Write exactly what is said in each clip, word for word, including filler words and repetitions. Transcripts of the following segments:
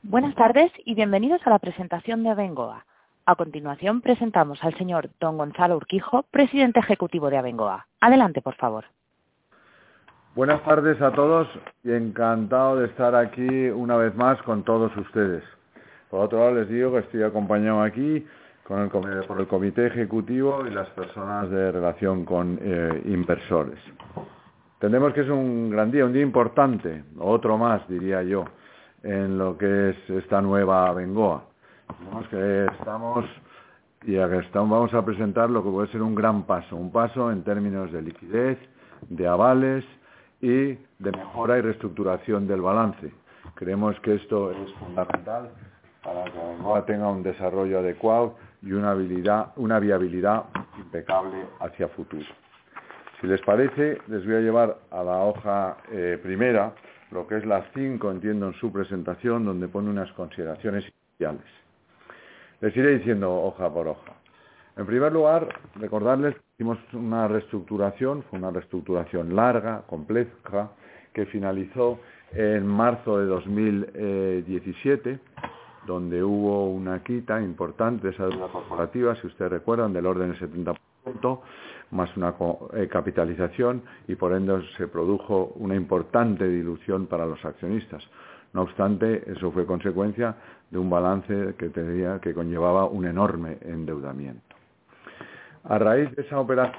Buenas tardes y bienvenidos a la presentación de Abengoa. A continuación presentamos al señor don Gonzalo Urquijo, presidente ejecutivo de Abengoa. Adelante, por favor. Buenas tardes a todos y encantado de estar aquí una vez más con todos ustedes. Por otro lado les digo que estoy acompañado aquí con el, por el comité ejecutivo y las personas de relación con eh, inversores. Entendemos que es un gran día, un día importante, otro más diría yo, en lo que es esta nueva Abengoa. Vemos que estamos y a que estamos, vamos a presentar lo que puede ser un gran paso, un paso en términos de liquidez, de avales y de mejora y reestructuración del balance. Creemos que esto es fundamental para que Abengoa tenga un desarrollo adecuado y una, habilidad, una viabilidad impecable hacia futuro. Si les parece, les voy a llevar a la hoja eh, primera, lo que es la cinco, entiendo, en su presentación, donde pone unas consideraciones iniciales. Les iré diciendo hoja por hoja. En primer lugar, recordarles que hicimos una reestructuración, fue una reestructuración larga, compleja, que finalizó en marzo de dos mil diecisiete, donde hubo una quita importante de esa deuda corporativa, si ustedes recuerdan, del orden del setenta por ciento, más una eh, capitalización, y por ende se produjo una importante dilución para los accionistas. No obstante, eso fue consecuencia de un balance que tenía, que conllevaba un enorme endeudamiento. A raíz de esa operación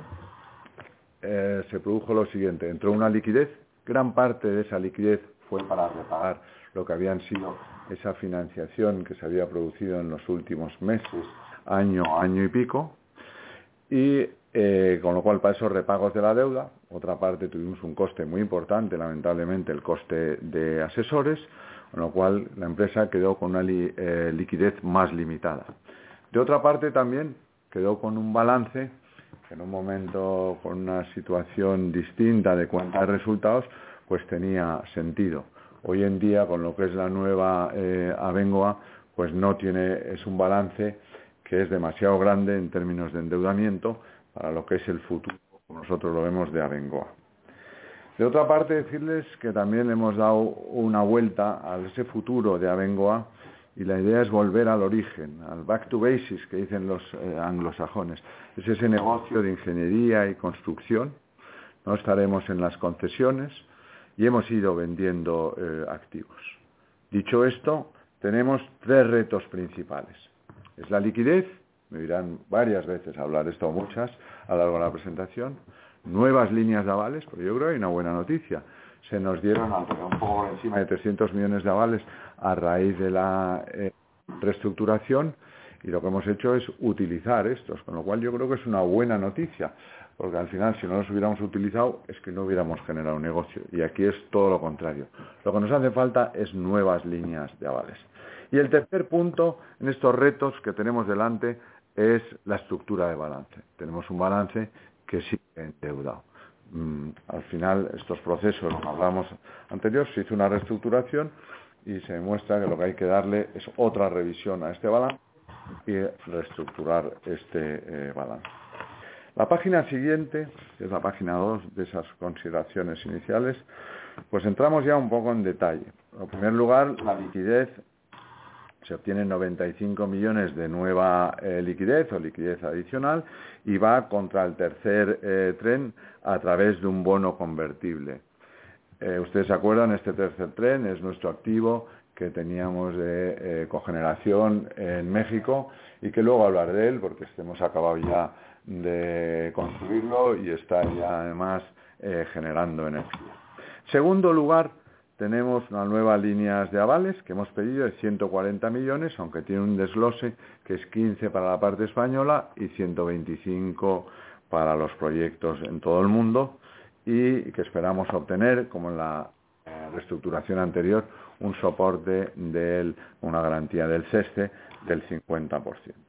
eh, se produjo lo siguiente: entró una liquidez, gran parte de esa liquidez fue para repagar lo que habían sido esa financiación que se había producido en los últimos meses, año, año y pico, y eh, con lo cual para esos repagos de la deuda, otra parte tuvimos un coste muy importante, lamentablemente el coste de asesores, con lo cual la empresa quedó con una li, eh, liquidez más limitada. De otra parte también quedó con un balance que en un momento con una situación distinta de cuenta de resultados, pues tenía sentido. Hoy en día, con lo que es la nueva eh, Abengoa, pues no tiene, es un balance que es demasiado grande en términos de endeudamiento para lo que es el futuro, como nosotros lo vemos, de Abengoa. De otra parte, decirles que también le hemos dado una vuelta a ese futuro de Abengoa y la idea es volver al origen, al back to basics que dicen los eh, anglosajones. Es ese negocio de ingeniería y construcción. No estaremos en las concesiones y hemos ido vendiendo eh, activos. Dicho esto, tenemos tres retos principales. Es la liquidez, me dirán varias veces hablar esto, muchas, a lo largo de la presentación. Nuevas líneas de avales, porque yo creo que hay una buena noticia. Se nos dieron un poco por encima de trescientos millones de avales a raíz de la eh, reestructuración, y lo que hemos hecho es utilizar estos, con lo cual yo creo que es una buena noticia, porque al final si no los hubiéramos utilizado es que no hubiéramos generado un negocio, y aquí es todo lo contrario. Lo que nos hace falta es nuevas líneas de avales. Y el tercer punto en estos retos que tenemos delante es la estructura de balance. Tenemos un balance que sigue endeudado. Mm, al final, estos procesos, como hablamos anterior, se hizo una reestructuración y se demuestra que lo que hay que darle es otra revisión a este balance y reestructurar este eh, balance. La página siguiente, que es la página dos de esas consideraciones iniciales, pues entramos ya un poco en detalle. En primer lugar, la liquidez. Se obtienen noventa y cinco millones de nueva eh, liquidez o liquidez adicional y va contra el tercer eh, tren a través de un bono convertible. Eh, ustedes se acuerdan, este tercer tren es nuestro activo que teníamos de eh, cogeneración en México y que luego hablaré de él porque hemos acabado ya de construirlo y está ya además eh, generando energía. Segundo lugar, tenemos unas nuevas líneas de avales que hemos pedido de ciento cuarenta millones, aunque tiene un desglose que es quince para la parte española y ciento veinticinco para los proyectos en todo el mundo, y que esperamos obtener, como en la eh, reestructuración anterior, un soporte de una garantía del CESCE del cincuenta por ciento.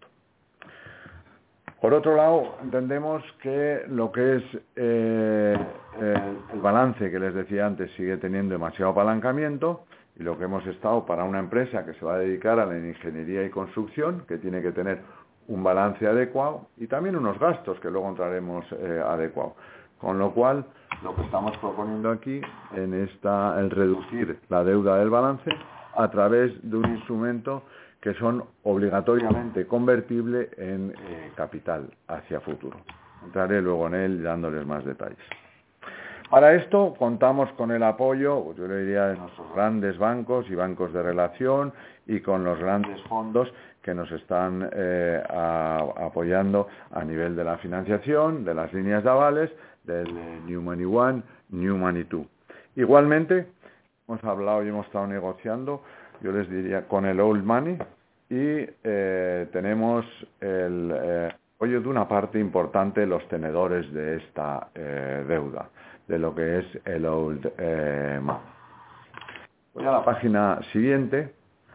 Por otro lado, entendemos que lo que es eh, eh, el balance que les decía antes sigue teniendo demasiado apalancamiento, y lo que hemos estado para una empresa que se va a dedicar a la ingeniería y construcción, que tiene que tener un balance adecuado y también unos gastos que luego entraremos eh, adecuados. Con lo cual, lo que estamos proponiendo aquí en esta, el reducir la deuda del balance a través de un instrumento que son obligatoriamente convertibles en eh, capital hacia futuro. Entraré luego en él dándoles más detalles. Para esto contamos con el apoyo, yo le diría, de nuestros grandes bancos y bancos de relación y con los grandes fondos que nos están eh, a, apoyando a nivel de la financiación, de las líneas de avales, del New Money One, New Money Two. Igualmente, hemos hablado y hemos estado negociando, yo les diría, con el Old Money y eh, tenemos el eh, apoyo de una parte importante de los tenedores de esta eh, deuda, de lo que es el Old eh, Money. Voy a la página siguiente.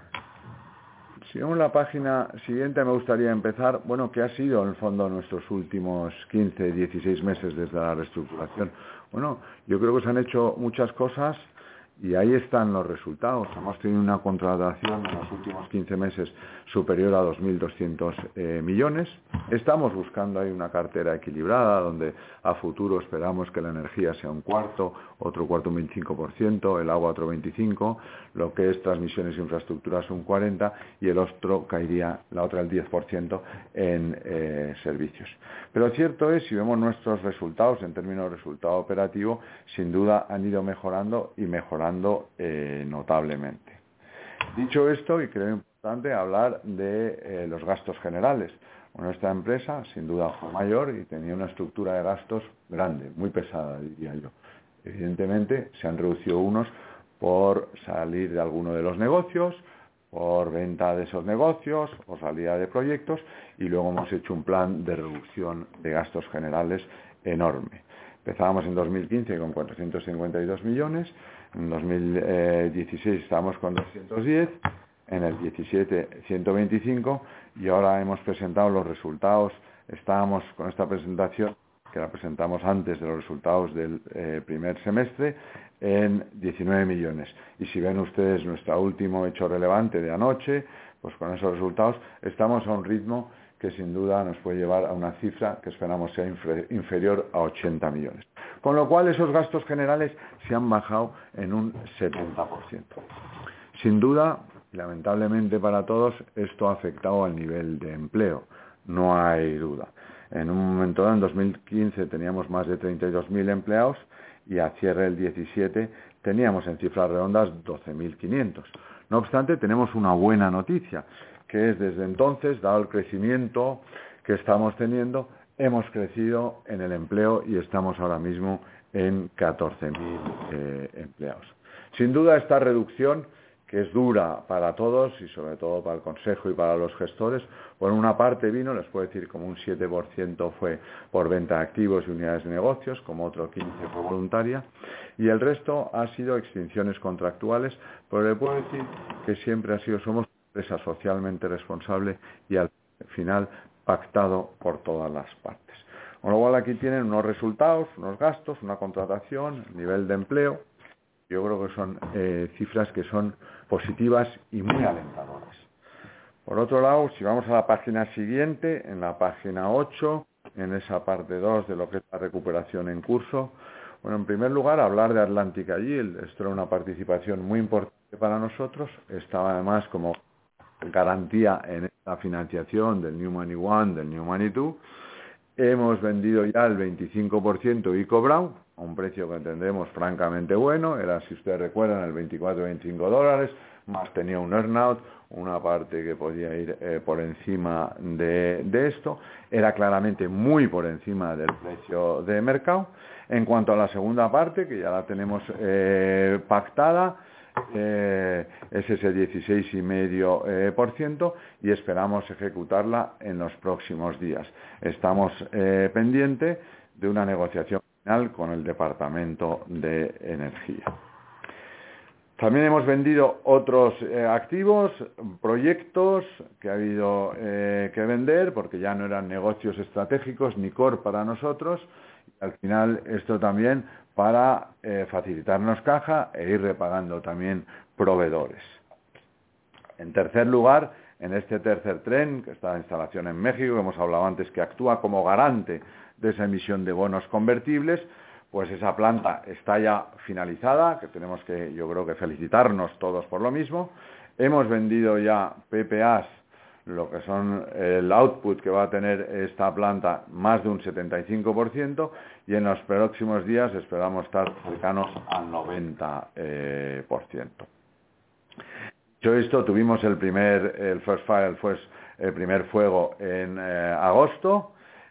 Si vemos la página siguiente, me gustaría empezar, bueno, ¿qué ha sido en el fondo nuestros últimos quince, dieciséis meses desde la reestructuración? Bueno, yo creo que se han hecho muchas cosas y ahí están los resultados. Hemos tenido una contratación en los últimos quince meses superior a dos mil doscientos eh, millones. Estamos buscando ahí una cartera equilibrada donde a futuro esperamos que la energía sea un cuarto, otro cuarto un veinticinco por ciento, el agua otro veinticinco por ciento, lo que es transmisiones e infraestructuras un cuarenta por ciento y el otro caería, la otra el diez por ciento en eh, servicios. Pero cierto es, si vemos nuestros resultados en términos de resultado operativo, sin duda han ido mejorando y mejorando eh, notablemente. Dicho esto, y creo importante hablar de eh, los gastos generales. Bueno, esta empresa sin duda fue mayor y tenía una estructura de gastos grande, muy pesada, diría yo. Evidentemente se han reducido unos por salir de alguno de los negocios, por venta de esos negocios, por salida de proyectos, y luego hemos hecho un plan de reducción de gastos generales enorme. Empezábamos en dos mil quince con cuatrocientos cincuenta y dos millones, en dos mil dieciséis estábamos con doscientos diez, en el diecisiete ciento veinticinco y ahora hemos presentado los resultados. Estábamos con esta presentación, que la presentamos antes de los resultados del eh, primer semestre, en diecinueve millones. Y si ven ustedes nuestro último hecho relevante de anoche, pues con esos resultados estamos a un ritmo que sin duda nos puede llevar a una cifra que esperamos sea inferior a ochenta millones. Con lo cual esos gastos generales se han bajado en un setenta por ciento. Sin duda, y lamentablemente para todos, esto ha afectado al nivel de empleo, no hay duda. En un momento dado, en dos mil quince, teníamos más de treinta y dos mil empleados y a cierre del diecisiete teníamos en cifras redondas doce mil quinientos. No obstante, tenemos una buena noticia, que es desde entonces, dado el crecimiento que estamos teniendo, hemos crecido en el empleo y estamos ahora mismo en catorce mil eh, empleados. Sin duda, esta reducción, que es dura para todos y sobre todo para el Consejo y para los gestores, por una parte vino, les puedo decir, como un siete por ciento fue por venta de activos y unidades de negocios, como otro quince por ciento fue voluntaria, y el resto ha sido extinciones contractuales, pero le puedo decir que siempre ha sido, somos una empresa socialmente responsable y al final pactado por todas las partes. Con lo cual aquí tienen unos resultados, unos gastos, una contratación, nivel de empleo. Yo creo que son eh, cifras que son positivas y muy alentadoras. Por otro lado, si vamos a la página siguiente, en la página ocho, en esa parte dos de lo que es la recuperación en curso, bueno, en primer lugar, hablar de Atlántica Yield. Esto era una participación muy importante para nosotros. Estaba además como garantía en la financiación del New Money One, del New Money Two. Hemos vendido ya el veinticinco por ciento Eco Brown, a un precio que entendemos francamente bueno. Era, si ustedes recuerdan, el veinticuatro a veinticinco dólares, más tenía un earnout, una parte que podía ir eh, por encima de, de esto. Era claramente muy por encima del precio de mercado. En cuanto a la segunda parte, que ya la tenemos eh, pactada, Eh, es ese dieciséis coma cinco por ciento eh, y esperamos ejecutarla en los próximos días. Estamos eh, pendientes de una negociación final con el Departamento de Energía. También hemos vendido otros eh, activos, proyectos que ha habido eh, que vender porque ya no eran negocios estratégicos ni core para nosotros. Al final esto también para eh, facilitarnos caja e ir repagando también proveedores. En tercer lugar, en este tercer tren, que está la instalación en México, que hemos hablado antes, que actúa como garante de esa emisión de bonos convertibles, pues esa planta está ya finalizada, que tenemos que, yo creo que felicitarnos todos por lo mismo. Hemos vendido ya P P As, lo que son el output que va a tener esta planta, más de un setenta y cinco por ciento, y en los próximos días esperamos estar cercanos al noventa por ciento. Dicho esto, tuvimos el primer, el first fire, el, first, el primer fuego en eh, agosto,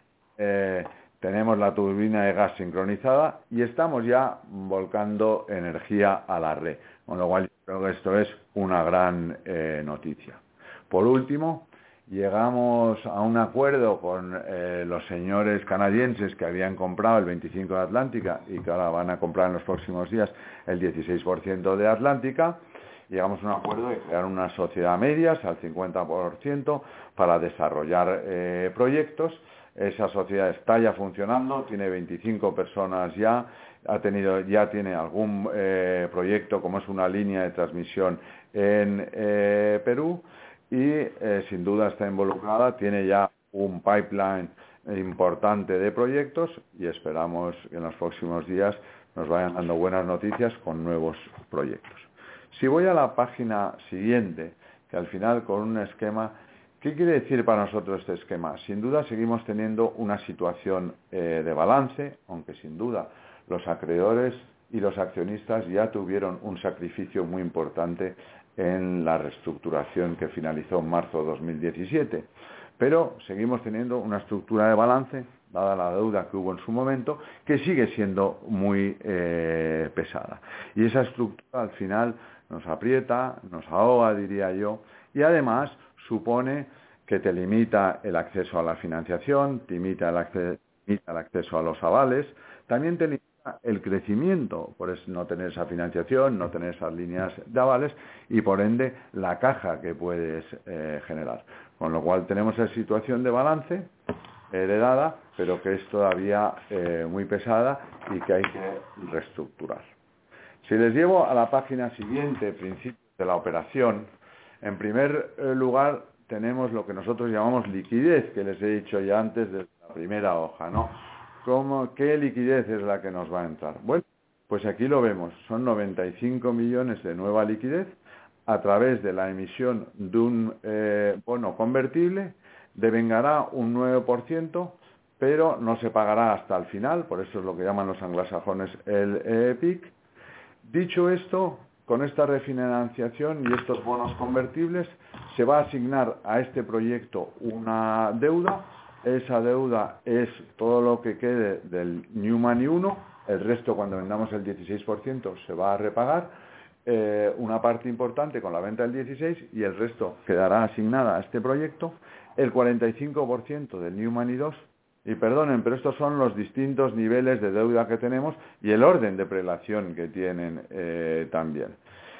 eh, tenemos la turbina de gas sincronizada y estamos ya volcando energía a la red, con lo cual creo que esto es una gran eh, noticia. Por último, llegamos a un acuerdo con eh, los señores canadienses que habían comprado el veinticinco de Atlántica y que ahora van a comprar en los próximos días el dieciséis por ciento de Atlántica. Llegamos a un acuerdo de crear una sociedad a medias al cincuenta por ciento para desarrollar eh, proyectos. Esa sociedad está ya funcionando, tiene veinticinco personas ya, ha tenido, ya tiene algún eh, proyecto como es una línea de transmisión en eh, Perú y eh, sin duda está involucrada, tiene ya un pipeline importante de proyectos y esperamos que en los próximos días nos vayan dando buenas noticias con nuevos proyectos. Si voy a la página siguiente, que al final con un esquema, ¿qué quiere decir para nosotros este esquema? Sin duda seguimos teniendo una situación eh, de balance, aunque sin duda los acreedores y los accionistas ya tuvieron un sacrificio muy importante en la reestructuración que finalizó en marzo de dos mil diecisiete. Pero seguimos teniendo una estructura de balance, dada la deuda que hubo en su momento, que sigue siendo muy eh, pesada. Y esa estructura al final nos aprieta, nos ahoga, diría yo, y además supone que te limita el acceso a la financiación, te limita el, acce limita el acceso a los avales, también te limita el crecimiento, por eso no tener esa financiación, no tener esas líneas de avales y por ende la caja que puedes eh, generar. Con lo cual tenemos esa situación de balance heredada, pero que es todavía eh, muy pesada y que hay que reestructurar. Si les llevo a la página siguiente, principios de la operación, en primer lugar tenemos lo que nosotros llamamos liquidez, que les he dicho ya antes de la primera hoja, ¿no? ¿Cómo, ¿Qué liquidez es la que nos va a entrar? Bueno, pues aquí lo vemos, son noventa y cinco millones de nueva liquidez a través de la emisión de un eh, bono convertible, devengará un nueve por ciento, pero no se pagará hasta el final, por eso es lo que llaman los anglosajones el eh, P I C. Dicho esto, con esta refinanciación y estos bonos convertibles, se va a asignar a este proyecto una deuda. Esa deuda es todo lo que quede del New Money uno, el resto cuando vendamos el dieciséis por ciento se va a repagar, eh, una parte importante con la venta del dieciséis y el resto quedará asignada a este proyecto, el cuarenta y cinco por ciento del New Money dos. Y perdonen, pero estos son los distintos niveles de deuda que tenemos y el orden de prelación que tienen eh, también.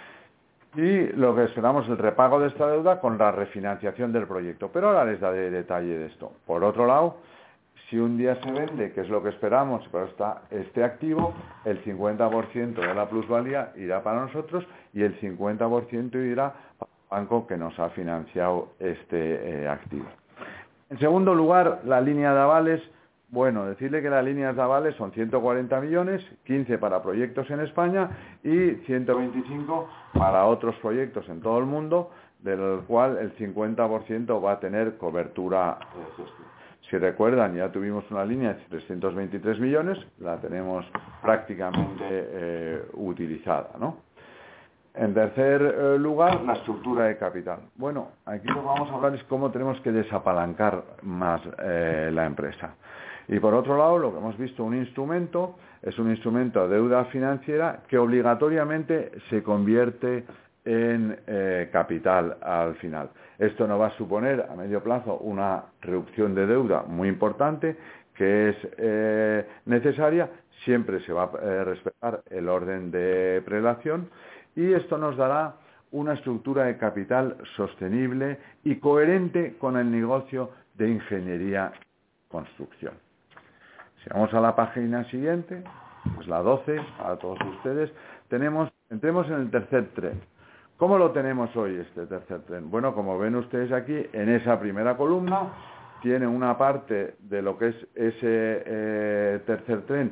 Y lo que esperamos es el repago de esta deuda con la refinanciación del proyecto. Pero ahora les daré detalle de esto. Por otro lado, si un día se vende, que es lo que esperamos, pero está este activo, el cincuenta por ciento de la plusvalía irá para nosotros y el cincuenta por ciento irá para el banco que nos ha financiado este eh, activo. En segundo lugar, la línea de avales. Bueno, decirle que las líneas de avales son ciento cuarenta millones, quince para proyectos en España y ciento veinticinco para otros proyectos en todo el mundo, del cual el cincuenta por ciento va a tener cobertura de gestión. Si recuerdan, ya tuvimos una línea de trescientos veintitrés millones, la tenemos prácticamente eh, utilizada, ¿no? En tercer eh, lugar, la estructura de capital. Bueno, aquí lo que vamos a hablar es cómo tenemos que desapalancar más eh, la empresa. Y por otro lado, lo que hemos visto, un instrumento, es un instrumento de deuda financiera que obligatoriamente se convierte en eh, capital al final. Esto nos va a suponer a medio plazo una reducción de deuda muy importante que es eh, necesaria, siempre se va a eh, respetar el orden de prelación y esto nos dará una estructura de capital sostenible y coherente con el negocio de ingeniería y construcción. Si vamos a la página siguiente, pues la doce, para todos ustedes, tenemos, entremos en el tercer tren. ¿Cómo lo tenemos hoy este tercer tren? Bueno, como ven ustedes aquí, en esa primera columna tiene una parte de lo que es ese eh, tercer tren, que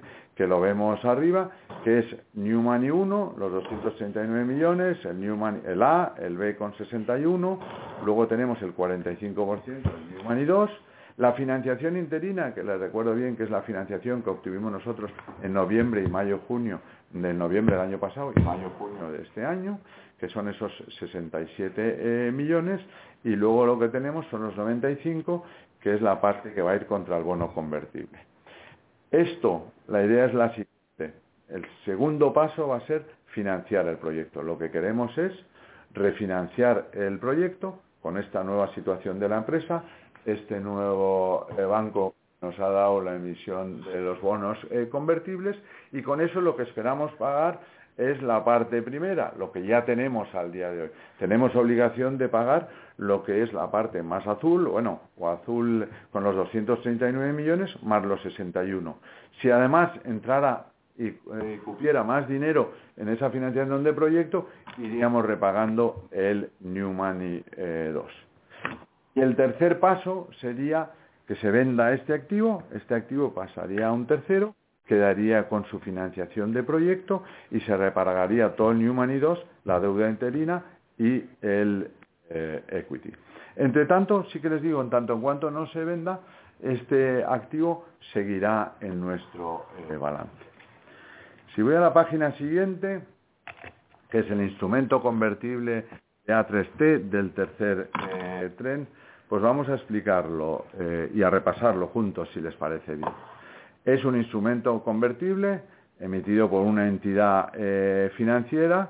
que lo vemos arriba, que es New Money uno, los doscientos treinta y nueve millones, el New Money, el A, el B con sesenta y uno, luego tenemos el cuarenta y cinco por ciento del New Money dos, la financiación interina, que les recuerdo bien que es la financiación que obtuvimos nosotros en noviembre y mayo-junio del noviembre del año pasado y mayo-junio de este año, que son esos sesenta y siete eh, millones, y luego lo que tenemos son los noventa y cinco, que es la parte que va a ir contra el bono convertible. Esto, la idea es la siguiente. El segundo paso va a ser financiar el proyecto. Lo que queremos es refinanciar el proyecto con esta nueva situación de la empresa. Este nuevo eh, banco nos ha dado la emisión de los bonos eh, convertibles y con eso lo que esperamos pagar es la parte primera, lo que ya tenemos al día de hoy. Tenemos obligación de pagar lo que es la parte más azul, bueno, o azul con los doscientos treinta y nueve millones más los sesenta y uno. Si además entrara y eh, cupiera más dinero en esa financiación de proyecto, iríamos repagando el New Money eh, dos. Y el tercer paso sería que se venda este activo, este activo pasaría a un tercero, quedaría con su financiación de proyecto y se repagaría todo el New Money dos, la deuda interina y el eh, equity. Entre tanto, sí que les digo, en tanto en cuanto no se venda, este activo seguirá en nuestro eh, balance. Si voy a la página siguiente, que es el instrumento convertible de A tres T del tercer eh, tren, pues vamos a explicarlo eh, y a repasarlo juntos, si les parece bien. Es un instrumento convertible emitido por una entidad eh, financiera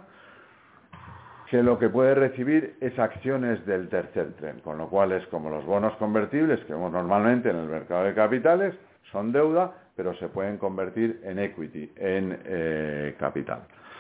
que lo que puede recibir es acciones del tercer tren, con lo cual es como los bonos convertibles que vemos normalmente en el mercado de capitales, son deuda, pero se pueden convertir en equity, en eh, capital.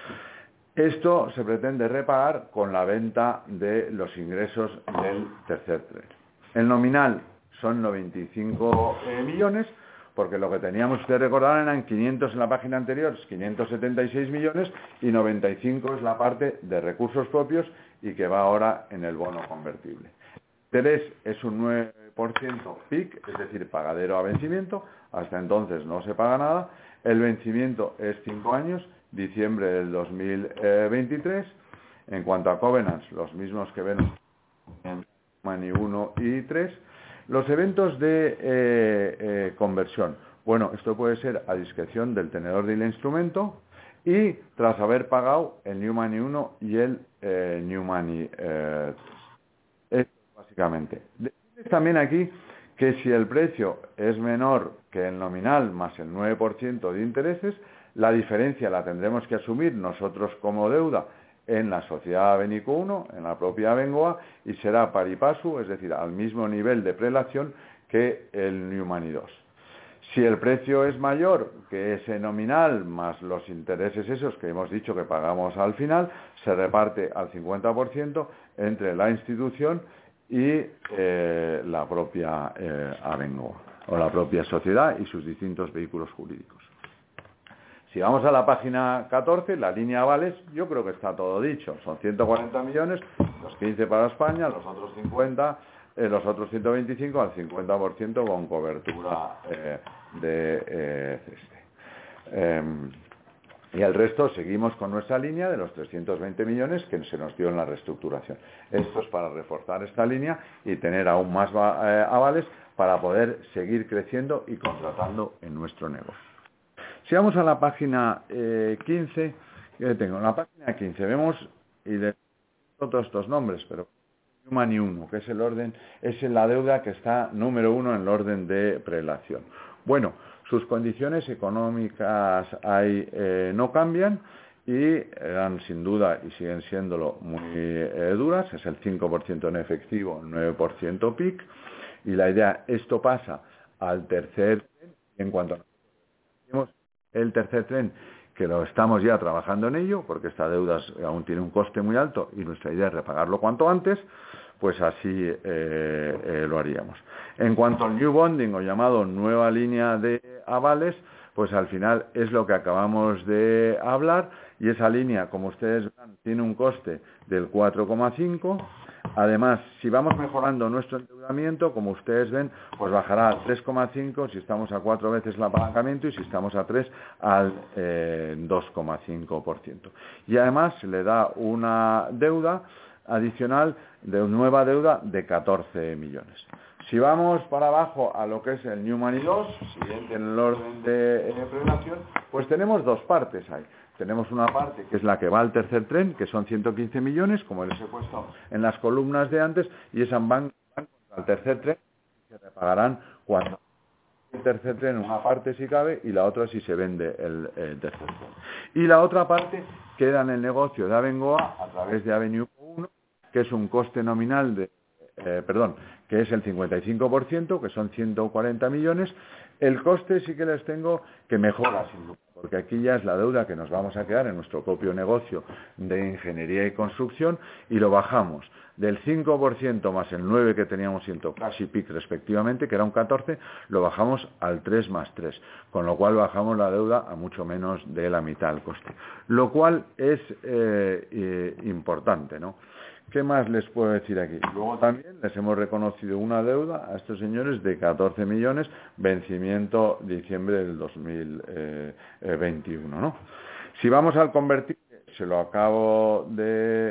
Esto se pretende repagar con la venta de los ingresos del tercer tren. El nominal son noventa y cinco eh, millones, porque lo que teníamos, ustedes recordarán, eran quinientos en la página anterior, quinientos setenta y seis millones, y noventa y cinco es la parte de recursos propios y que va ahora en el bono convertible. El interés es un nueve por ciento P I C, es decir, pagadero a vencimiento, hasta entonces no se paga nada. El vencimiento es cinco años, diciembre del dos mil veintitrés. En cuanto a covenants, los mismos que ven en Money uno y tres. Los eventos de eh, eh, conversión. Bueno, esto puede ser a discreción del tenedor del instrumento y tras haber pagado el New Money uno y el eh, New Money eh, tres. Esto básicamente. Decirles también aquí que si el precio es menor que el nominal más el nueve por ciento de intereses, la diferencia la tendremos que asumir nosotros como deuda en la sociedad Abenico uno, en la propia Abengoa, y será pari passu, es decir, al mismo nivel de prelación que el New Money dos. Si el precio es mayor que ese nominal más los intereses esos que hemos dicho que pagamos al final, se reparte al cincuenta por ciento entre la institución y eh, la propia eh, Abengoa, o la propia sociedad y sus distintos vehículos jurídicos. Si vamos a la página catorce, la línea avales, yo creo que está todo dicho. Son ciento cuarenta millones, los quince para España, los otros cincuenta, eh, los otros ciento veinticinco al cincuenta por ciento con cobertura eh, de eh, CESTE. Eh, y el resto seguimos con nuestra línea de los trescientos veinte millones que se nos dio en la reestructuración. Esto es para reforzar esta línea y tener aún más eh, avales para poder seguir creciendo y contratando en nuestro negocio. Si vamos a la página eh, quince, que tengo en la página quince, vemos, y de todos estos nombres, pero New Money uno, que es el orden, es la deuda que está número uno en el orden de prelación. Bueno, sus condiciones económicas ahí eh, no cambian y eran sin duda y siguen siéndolo muy eh, duras, es el cinco por ciento en efectivo, el nueve por ciento P I C, y la idea, esto pasa al tercer tren, en cuanto a el tercer tren, que lo estamos ya trabajando en ello, porque esta deuda aún tiene un coste muy alto y nuestra idea es repagarlo cuanto antes, pues así eh, eh, lo haríamos. En cuanto al New Bonding, o llamado nueva línea de avales, pues al final es lo que acabamos de hablar, y esa línea, como ustedes ven, tiene un coste del cuatro coma cinco. Además, si vamos mejorando nuestro endeudamiento, como ustedes ven, pues bajará al tres coma cinco si estamos a cuatro veces el apalancamiento, y si estamos a tres al eh, dos coma cinco por ciento. Y además le da una deuda adicional, de nueva deuda de catorce millones. Si vamos para abajo a lo que es el New Money dos, siguiente en el orden de eh, prelación, pues tenemos dos partes ahí. Tenemos una parte que es la que va al tercer tren, que son ciento quince millones, como les he puesto en las columnas de antes, y esas van, van contra el tercer tren, que se repagarán cuando el tercer tren, una parte si cabe, y la otra si se vende el, el tercer tren. Y la otra parte queda en el negocio de Abengoa a través de Avenue uno, que es un coste nominal de, eh, perdón, que es el cincuenta y cinco por ciento, que son ciento cuarenta millones. El coste sí que les tengo que mejora, sin duda, porque aquí ya es la deuda que nos vamos a quedar en nuestro propio negocio de ingeniería y construcción, y lo bajamos del cinco por ciento más el nueve por ciento que teníamos siendo casi P I C respectivamente, que era un catorce por ciento, lo bajamos al tres más tres, con lo cual bajamos la deuda a mucho menos de la mitad del coste, lo cual es eh, eh, importante, ¿no? ¿Qué más les puedo decir aquí? Luego también les hemos reconocido una deuda a estos señores de catorce millones, vencimiento diciembre del dos mil veintiuno, ¿no? Si vamos al convertible, se lo acabo de,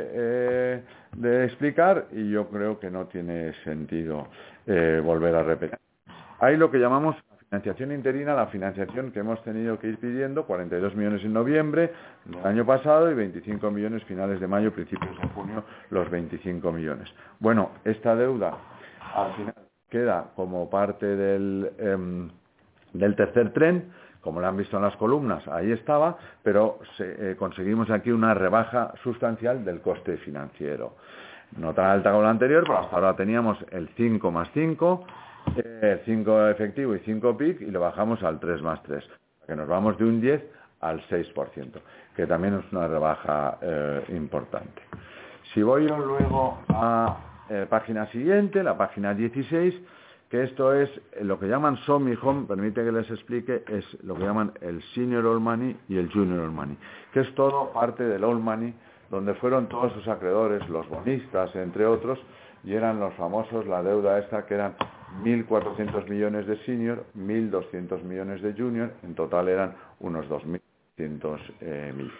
eh, de explicar, y yo creo que no tiene sentido eh, volver a repetir. Hay lo que llamamos financiación interina, la financiación que hemos tenido que ir pidiendo, cuarenta y dos millones en noviembre del año pasado y veinticinco millones finales de mayo, principios de junio, los veinticinco millones. Bueno, esta deuda al final queda como parte del, eh, del tercer tren, como lo han visto en las columnas, ahí estaba, pero se, eh, conseguimos aquí una rebaja sustancial del coste financiero. No tan alta como la anterior, pero hasta ahora teníamos el cinco más cinco, eh, cinco efectivo y cinco P I C, y lo bajamos al tres más tres, que nos vamos de un diez al seis por ciento, que también es una rebaja eh, importante. Si voy yo luego a la eh, página siguiente, la página dieciséis, que esto es lo que llaman Somi Home, permite que les explique, es lo que llaman el Senior All Money y el Junior All Money, que es todo parte del All Money, donde fueron todos sus acreedores, los bonistas, entre otros, y eran los famosos, la deuda esta, que eran mil cuatrocientos millones de Senior, mil doscientos millones de Junior, en total eran unos dos mil doscientos eh, millones.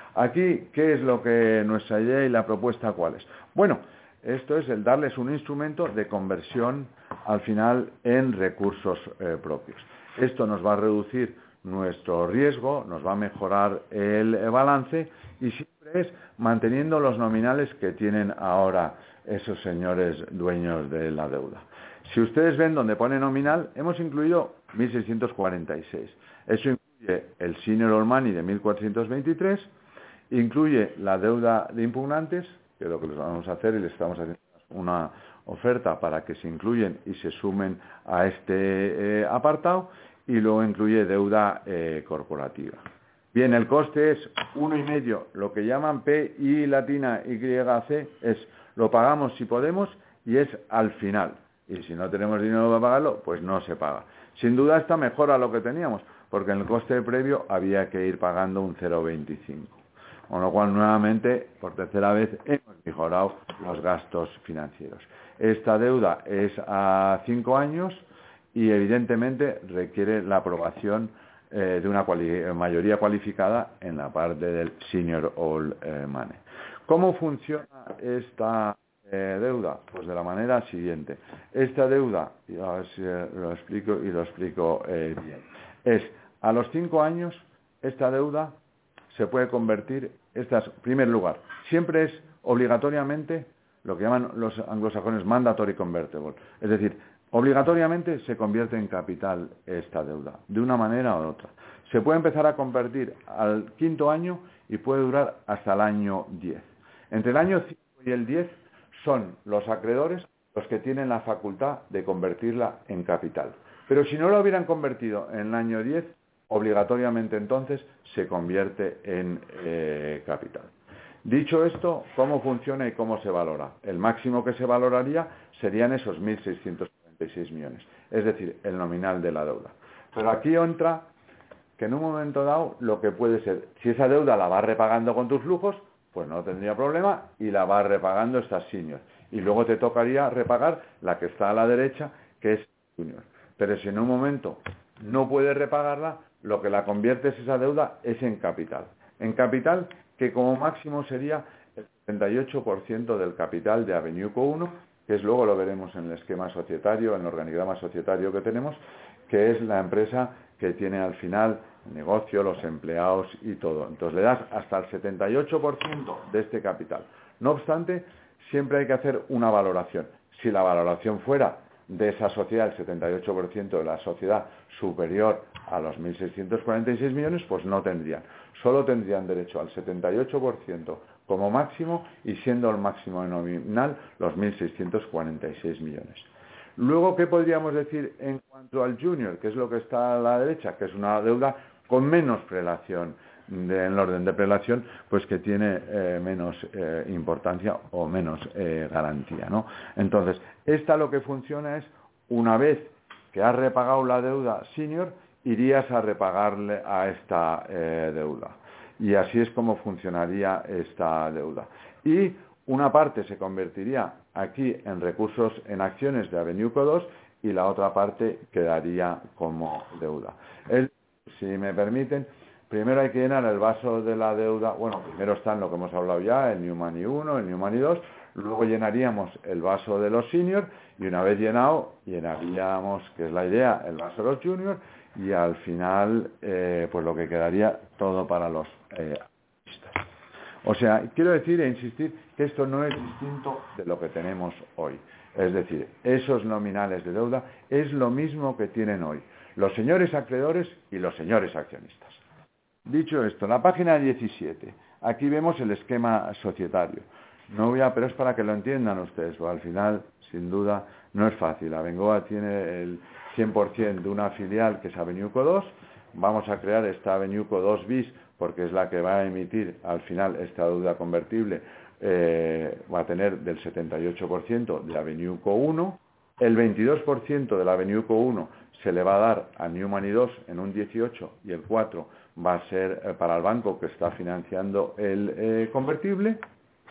Aquí, ¿qué es lo que nuestra idea y la propuesta cuál es? Bueno, esto es el darles un instrumento de conversión al final en recursos eh, propios. Esto nos va a reducir nuestro riesgo, nos va a mejorar el balance, y siempre es manteniendo los nominales que tienen ahora esos señores dueños de la deuda. Si ustedes ven donde pone nominal, hemos incluido mil seiscientos cuarenta y seis. Eso incluye el Senior All Money de mil cuatrocientos veintitrés, incluye la deuda de impugnantes, que es lo que les vamos a hacer, y les estamos haciendo una oferta para que se incluyen y se sumen a este eh, apartado, y luego incluye deuda eh, corporativa. Bien, el coste es uno y medio, lo que llaman P I latina Y C, es lo pagamos si podemos y es al final. Y si no tenemos dinero para pagarlo, pues no se paga. Sin duda esta mejora lo que teníamos, porque en el coste previo había que ir pagando un cero coma veinticinco. Con lo cual, nuevamente, por tercera vez, hemos mejorado los gastos financieros. Esta deuda es a cinco años y, evidentemente, requiere la aprobación eh, de una cuali- mayoría cualificada en la parte del Senior All eh, Money. ¿Cómo funciona esta eh, deuda? Pues de la manera siguiente. Esta deuda, y a ver si lo explico y lo explico eh, bien, es a los cinco años, esta deuda se puede convertir, esta es, en primer lugar, siempre es obligatoriamente lo que llaman los anglosajones mandatory convertible, es decir, obligatoriamente se convierte en capital esta deuda, de una manera o de otra. Se puede empezar a convertir al quinto año y puede durar hasta el año diez. Entre el año cinco y el diez son los acreedores los que tienen la facultad de convertirla en capital. Pero si no lo hubieran convertido en el año diez, obligatoriamente entonces se convierte en eh, capital. Dicho esto, ¿cómo funciona y cómo se valora? El máximo que se valoraría serían esos mil seiscientos cuarenta y seis millones, es decir, el nominal de la deuda. Pero aquí entra que en un momento dado lo que puede ser, si esa deuda la vas repagando con tus flujos, pues no tendría problema y la vas repagando estas senior. Y luego te tocaría repagar la que está a la derecha, que es junior. Pero si en un momento no puedes repagarla, lo que la conviertes esa deuda es en capital. En capital que como máximo sería el setenta y ocho por ciento del capital de Avenueco uno, que es luego lo veremos en el esquema societario, en el organigrama societario que tenemos, que es la empresa que tiene al final el negocio, los empleados y todo. Entonces le das hasta el setenta y ocho por ciento de este capital. No obstante, siempre hay que hacer una valoración. Si la valoración fuera de esa sociedad, el setenta y ocho por ciento de la sociedad superior a los mil seiscientos cuarenta y seis millones, pues no tendrían. Solo tendrían derecho al setenta y ocho por ciento como máximo y siendo el máximo nominal los mil seiscientos cuarenta y seis millones. Luego, ¿qué podríamos decir en cuanto al junior? Que es lo que está a la derecha, que es una deuda con menos prelación, de, en el orden de prelación, pues que tiene eh, menos eh, importancia o menos eh, garantía, ¿no? Entonces, esta lo que funciona es, una vez que has repagado la deuda senior, irías a repagarle a esta eh, deuda. Y así es como funcionaría esta deuda. Y una parte se convertiría aquí en recursos en acciones de Avenueco dos y la otra parte quedaría como deuda. El, si me permiten, primero hay que llenar el vaso de la deuda. Bueno, primero están lo que hemos hablado ya, el New Money uno, el New Money dos. Luego llenaríamos el vaso de los senior y una vez llenado, llenaríamos, que es la idea, el vaso de los junior y al final, eh, pues lo que quedaría todo para los eh, accionistas. O sea, quiero decir e insistir que esto no es distinto de lo que tenemos hoy. Es decir, esos nominales de deuda es lo mismo que tienen hoy los señores acreedores y los señores accionistas. Dicho esto, en la página diecisiete, aquí vemos el esquema societario. No voy a, pero es para que lo entiendan ustedes, o al final, sin duda, no es fácil. Abengoa tiene el cien por ciento de una filial que es Avenueco dos. Vamos a crear esta Avenueco dos bis porque es la que va a emitir al final esta deuda convertible. Eh, va a tener del setenta y ocho por ciento de Avenueco uno. El veintidós por ciento de la Avenueco uno se le va a dar a New Money dos en un dieciocho y el cuatro va a ser eh, para el banco que está financiando el eh, convertible.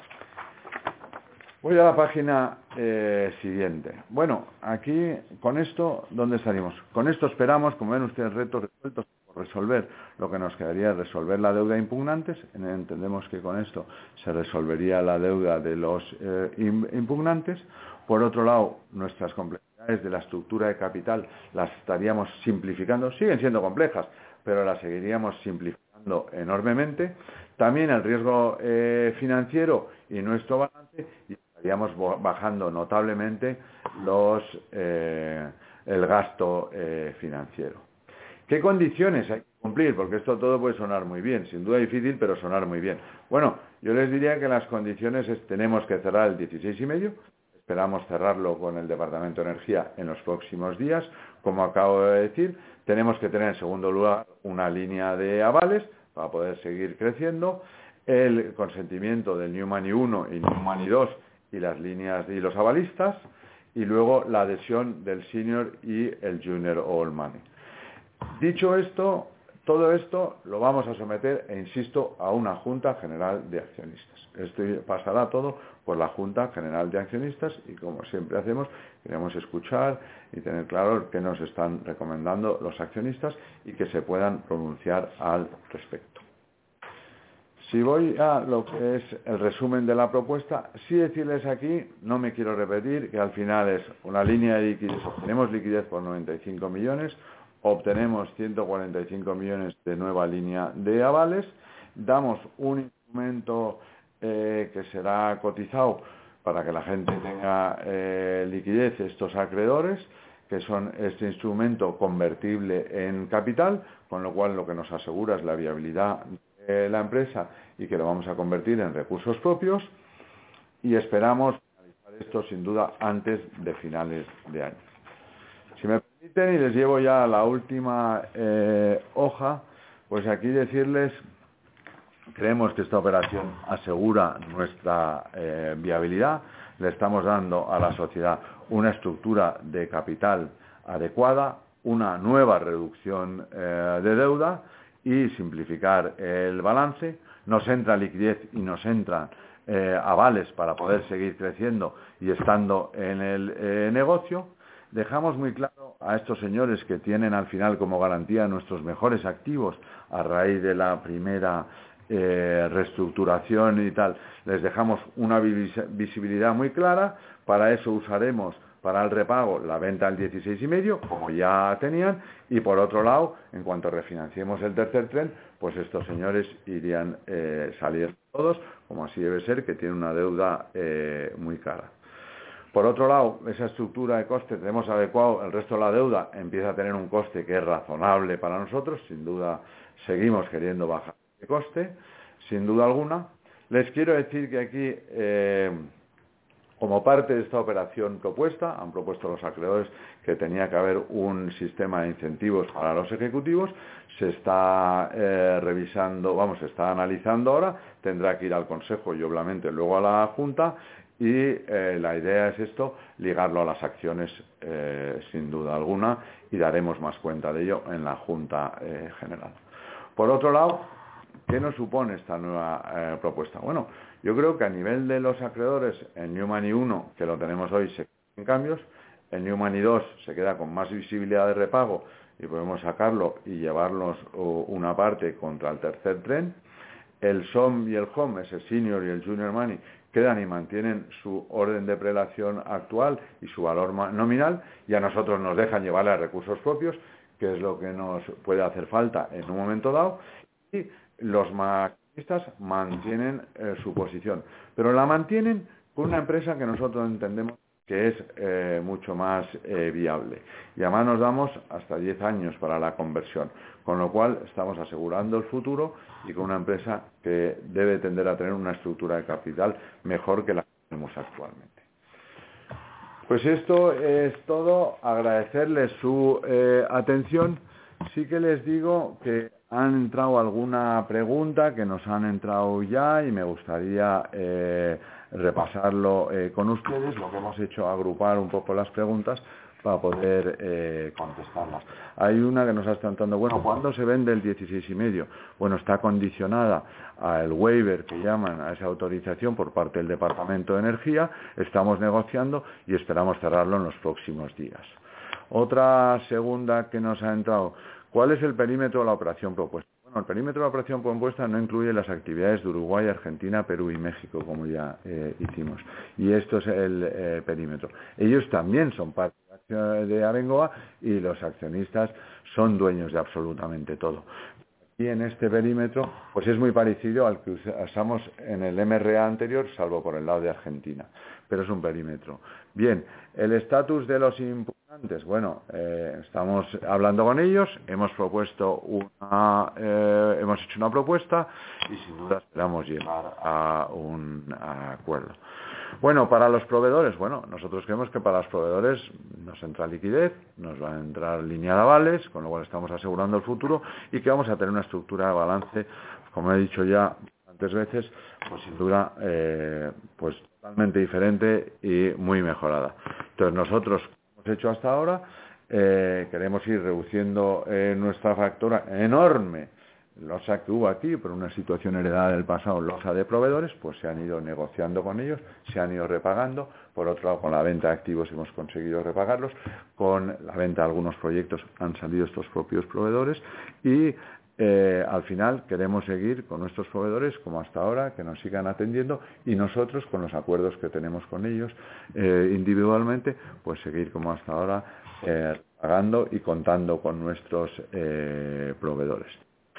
Voy a la página eh, siguiente. Bueno, aquí con esto, ¿dónde salimos? Con esto esperamos, como ven ustedes, retos resueltos por resolver. Lo que nos quedaría es resolver la deuda impugnantes. Entendemos que con esto se resolvería la deuda de los eh, impugnantes. Por otro lado, nuestras complejidades de la estructura de capital las estaríamos simplificando. Siguen siendo complejas, pero las seguiríamos simplificando enormemente. También el riesgo eh, financiero y nuestro balance, y estaríamos bajando notablemente los, eh, el gasto eh, financiero. ¿Qué condiciones hay que cumplir? Porque esto todo puede sonar muy bien, sin duda difícil, pero sonar muy bien. Bueno, yo les diría que las condiciones es, tenemos que cerrar el dieciséis y medio, esperamos cerrarlo con el Departamento de Energía en los próximos días, como acabo de decir, tenemos que tener en segundo lugar una línea de avales para poder seguir creciendo, el consentimiento del New Money uno y New Money dos y las líneas y los avalistas, y luego la adhesión del senior y el junior all money. Dicho esto, todo esto lo vamos a someter, e insisto, a una Junta General de Accionistas. Esto pasará todo por la Junta General de Accionistas y, como siempre hacemos, queremos escuchar y tener claro qué nos están recomendando los accionistas y que se puedan pronunciar al respecto. Si voy a lo que es el resumen de la propuesta, sí decirles aquí, no me quiero repetir, que al final es una línea de liquidez, obtenemos liquidez por noventa y cinco millones, obtenemos ciento cuarenta y cinco millones de nueva línea de avales, damos un instrumento eh, que será cotizado para que la gente tenga eh, liquidez, estos acreedores, que son este instrumento convertible en capital, con lo cual lo que nos asegura es la viabilidad de la empresa y que lo vamos a convertir en recursos propios, y esperamos finalizar esto sin duda antes de finales de año. Si me permiten, y les llevo ya a la última eh, hoja, pues aquí decirles, creemos que esta operación asegura nuestra eh, viabilidad, le estamos dando a la sociedad una estructura de capital adecuada, una nueva reducción eh, de deuda, y simplificar el balance. Nos entra liquidez y nos entran eh, avales para poder seguir creciendo y estando en el eh, negocio. Dejamos muy claro a estos señores que tienen al final como garantía nuestros mejores activos a raíz de la primera eh, reestructuración y tal, les dejamos una visibilidad muy clara. Para eso usaremos para el repago la venta al dieciséis y medio, como ya tenían, y por otro lado, en cuanto refinanciemos el tercer tren, pues estos señores irían eh, salir todos, como así debe ser, que tienen una deuda eh, muy cara. Por otro lado, esa estructura de coste tenemos adecuado, el resto de la deuda empieza a tener un coste que es razonable para nosotros, sin duda seguimos queriendo bajar de coste, sin duda alguna. Les quiero decir que aquí, eh, como parte de esta operación propuesta, han propuesto los acreedores que tenía que haber un sistema de incentivos para los ejecutivos, se está eh, revisando, vamos, se está analizando ahora, tendrá que ir al Consejo y obviamente luego a la Junta, y eh, la idea es esto, ligarlo a las acciones eh, sin duda alguna, y daremos más cuenta de ello en la Junta eh, General. Por otro lado, ¿qué nos supone esta nueva eh, propuesta? Bueno, yo creo que a nivel de los acreedores, el New Money uno, que lo tenemos hoy, se queda sin cambios, el New Money dos se queda con más visibilidad de repago y podemos sacarlo y llevarnos uh, una parte contra el tercer tren. El S O M y el Home, ese Senior y el Junior Money, quedan y mantienen su orden de prelación actual y su valor nominal, y a nosotros nos dejan llevarle a recursos propios, que es lo que nos puede hacer falta en un momento dado, y los maquinistas mantienen eh, su posición, pero la mantienen con una empresa que nosotros entendemos que es eh, mucho más eh, viable. Y además nos damos hasta diez años para la conversión, con lo cual estamos asegurando el futuro y con una empresa que debe tender a tener una estructura de capital mejor que la que tenemos actualmente. Pues esto es todo, agradecerles su eh, atención. Sí que les digo que han entrado alguna pregunta que nos han entrado ya y me gustaría eh, repasarlo eh, con ustedes. Lo que hemos hecho, agrupar un poco las preguntas para poder eh, contestarlas. Hay una que nos está preguntando, bueno, ¿cuándo se vende el dieciséis y medio? Bueno, está condicionada al waiver que llaman, a esa autorización por parte del Departamento de Energía. Estamos negociando y esperamos cerrarlo en los próximos días. Otra segunda que nos ha entrado, ¿cuál es el perímetro de la operación propuesta? Bueno, el perímetro de la operación propuesta no incluye las actividades de Uruguay, Argentina, Perú y México, como ya eh, hicimos. Y esto es el eh, perímetro. Ellos también son parte de Abengoa y los accionistas son dueños de absolutamente todo. Y en este perímetro, pues es muy parecido al que usamos en el M R A anterior, salvo por el lado de Argentina, pero es un perímetro. Bien, el estatus de los impugnantes, bueno, eh, estamos hablando con ellos, hemos propuesto una, eh, hemos hecho una propuesta y sin duda esperamos llegar a un a acuerdo. Bueno, para los proveedores, bueno, nosotros creemos que para los proveedores nos entra liquidez, nos va a entrar línea de avales, con lo cual estamos asegurando el futuro y que vamos a tener una estructura de balance, como he dicho ya bastantes veces, pues sin duda, eh, pues totalmente diferente y muy mejorada. Entonces nosotros, como hemos hecho hasta ahora, eh, queremos ir reduciendo eh, nuestra factura enorme, losa que hubo aquí por una situación heredada del pasado, losa de proveedores, pues se han ido negociando con ellos, se han ido repagando. Por otro lado, con la venta de activos hemos conseguido repagarlos, con la venta de algunos proyectos han salido estos propios proveedores y eh, al final queremos seguir con nuestros proveedores como hasta ahora, que nos sigan atendiendo, y nosotros con los acuerdos que tenemos con ellos eh, individualmente, pues seguir como hasta ahora eh, pagando y contando con nuestros eh, proveedores.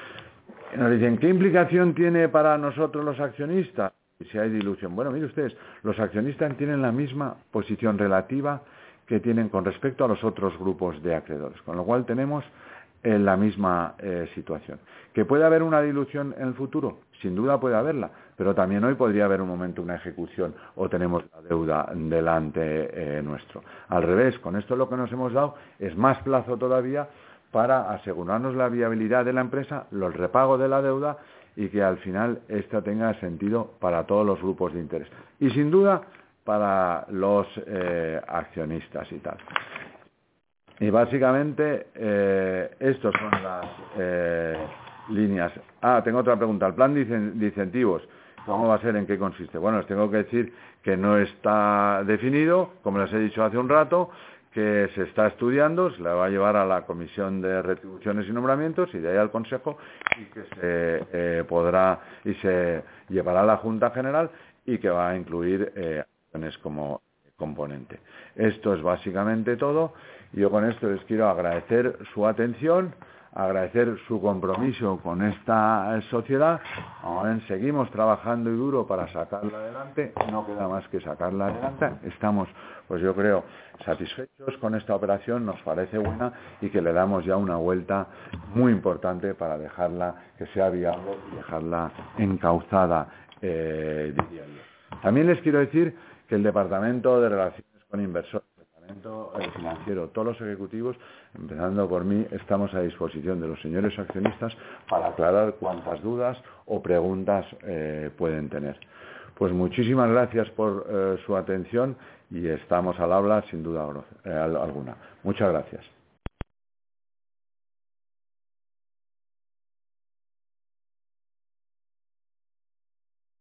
Nos dicen, ¿qué implicación tiene para nosotros los accionistas si hay dilución? Bueno, mire ustedes, los accionistas tienen la misma posición relativa que tienen con respecto a los otros grupos de acreedores, con lo cual tenemos eh, la misma eh, situación. ¿Que puede haber una dilución en el futuro? Sin duda puede haberla, pero también hoy podría haber un momento una ejecución o tenemos la deuda delante eh, nuestro. Al revés, con esto lo que nos hemos dado es más plazo todavía para asegurarnos la viabilidad de la empresa, los repagos de la deuda y que al final esta tenga sentido para todos los grupos de interés. Y sin duda para los eh, accionistas y tal. Y básicamente eh, estos son las, eh, líneas. Ah, tengo otra pregunta. El plan de incentivos, ¿cómo va a ser? ¿En qué consiste? Bueno, les tengo que decir que no está definido, como les he dicho hace un rato, que se está estudiando, se la va a llevar a la Comisión de Retribuciones y Nombramientos y de ahí al Consejo, y que se eh, podrá y se llevará a la Junta General y que va a incluir eh, acciones como componente. Esto es básicamente todo. Yo con esto les quiero agradecer su atención, agradecer su compromiso con esta sociedad. Ahora seguimos trabajando y duro para sacarla adelante, no queda más que sacarla adelante. Estamos, pues yo creo, satisfechos con esta operación, nos parece buena y que le damos ya una vuelta muy importante para dejarla que sea viable y dejarla encauzada, eh, diría yo. También les quiero decir que el Departamento de Relaciones con Inversores, el Departamento Financiero, todos los ejecutivos, empezando por mí, estamos a disposición de los señores accionistas para aclarar cuantas dudas o preguntas eh, pueden tener. Pues muchísimas gracias por eh, su atención y estamos al habla sin duda eh, alguna. Muchas gracias.